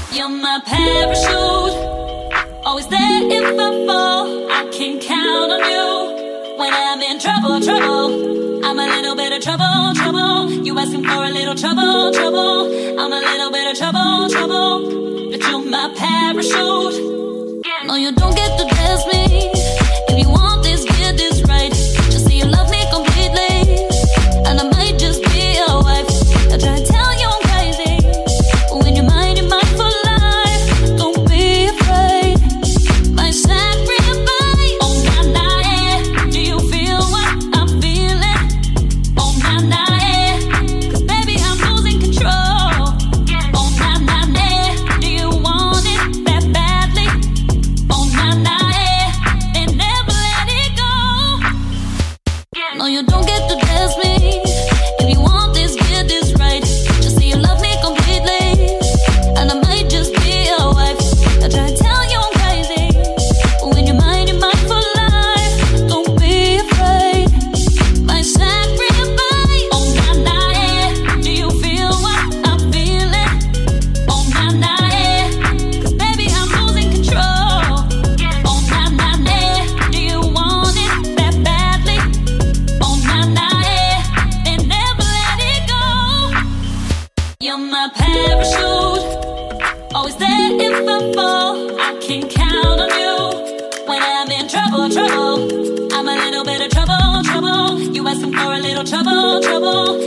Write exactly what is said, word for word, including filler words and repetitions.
You're my parachute, always there if I fall. I can count on you when I'm in trouble, trouble. I'm a little bit of trouble, trouble. You asking for a little trouble, trouble. I'm a little bit of trouble, trouble. But you're my parachute. No, you don't get to test me. If you want this, get this right. Just say you love me completely, and I might just be your wife. I try to tell you I'm crazy, but when you're mine, you're mine for life. Don't be afraid. My sacrifice. Oh na na, yeah. Do you feel what I'm feeling? Oh na na, yeah. 'Cause baby I'm losing control. Oh na na, yeah. Do you want it that badly? Oh na na, yeah. And never let it go. No, you don't get to test me. If you want this, get this right. Just say you love me completely, and I might just be your wife. I try to tell you I'm crazy, but when you're mine, you're mine for life. Don't be afraid. My sacrifice. Oh na na, yeah. Do you feel what I'm feeling? Oh na na, yeah. 'Cause baby I'm losing control. Oh na na, yeah. Do you want it that badly? Oh na na, yeah. And never let it go. You're my parachute, always there if I fall. I can count on you when I'm in trouble, trouble. I'm a little bit of trouble, trouble. You asking for a little trouble, trouble.